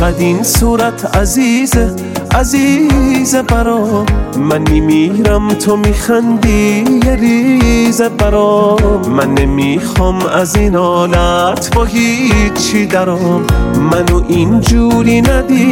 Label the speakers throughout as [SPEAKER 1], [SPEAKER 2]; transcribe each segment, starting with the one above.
[SPEAKER 1] چقدر این صورت عزیزه عزیزه برام. من میمیرم تو میخندی یه ریزه برام. من نمیخوام از این حالت با هیچی درام. منو اینجوری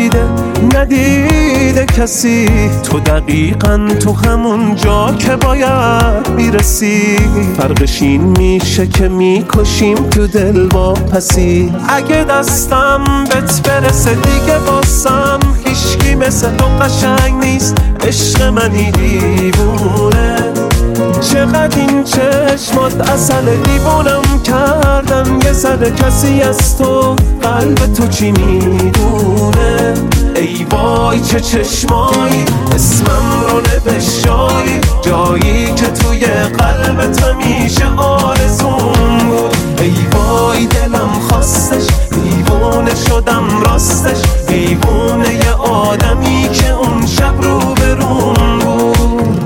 [SPEAKER 1] ندیده کسی. تو دقیقاً تو همون جا که باید میرسی. فرقش این میشه که میکشیم تو دل با پسی. اگه دستم بهت برسه دیگه واسم هیچکی مثل تو قشنگ نیست. عشق منی دیوونه. چقدر این چشمات عسل دیوونم کردن. یه ذره کسی از تو قلب تو چی میدونه. ای وای چه چشمایی اسمم رو نوشتایی. جایی که توی قلبت همیشه آرزوم بود. ای وای دلم خواستش دیوونه شدم راستش. دیوونه یه آدمی که اون شب رو بروم بود.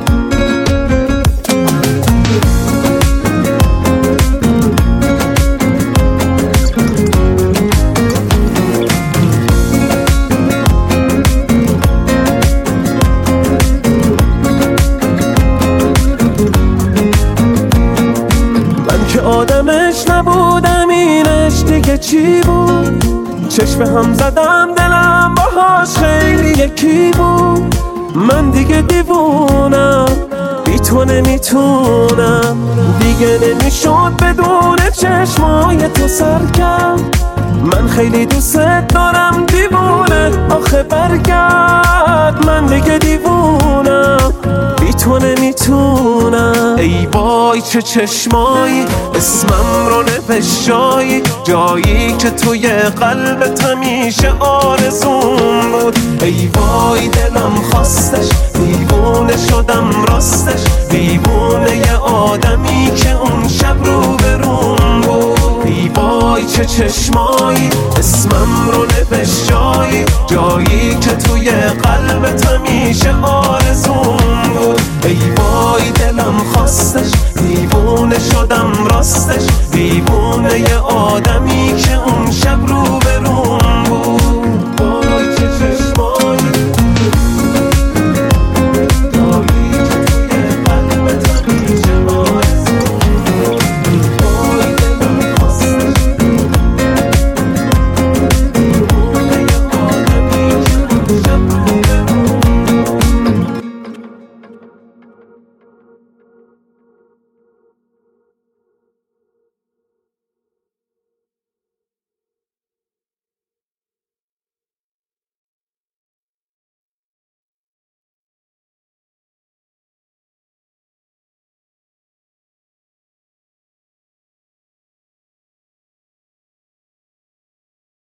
[SPEAKER 1] آدمش نبودم اینش دیگه چی بود. چشم هم زدم دلم باهاش خیلی یکی بود. من دیگه دیوونم بی تو نمیتونم. دیگه نمیشد بدون چشمای تو سرکم. من خیلی دوست دارم دیوونه آخه برگرد. من دیگه دیوونم بی تو نمیتونم. ای وای چه چشمایی اسمم رو نوشتایی. جایی که توی قلبت همیشه آرزوم بود. ای وای دلم خواستش دیوونه شدم راستش. دیوونه یه آدمی که اون شب رو بروم بود. ای وای چه چشمایی اسمم رو نوشتایی. جایی که توی قلبت همیشه آرزوم بود. ای وای دلم خواستش دیوونه شدم راستش. دیوونه یه آدمی که اون شب رو بروم